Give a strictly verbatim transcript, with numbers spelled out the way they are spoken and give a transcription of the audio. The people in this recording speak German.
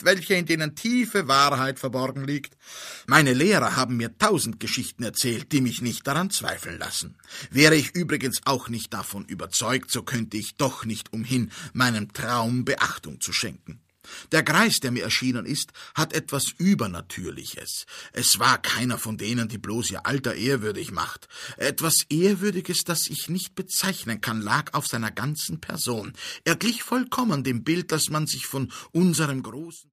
gibt, welche in denen tiefe Wahrheit verborgen liegt. Meine Lehrer haben mir tausend Geschichten erzählt, die mich nicht daran zweifeln lassen. Wäre ich übrigens auch nicht davon überzeugt, so könnte ich doch nicht umhin, meinem Traum Beachtung zu schenken. Der Greis, der mir erschienen ist, hat etwas Übernatürliches. Es war keiner von denen, die bloß ihr Alter ehrwürdig macht. Etwas Ehrwürdiges, das ich nicht bezeichnen kann, lag auf seiner ganzen Person. Er glich vollkommen dem Bild, das man sich von unserem großen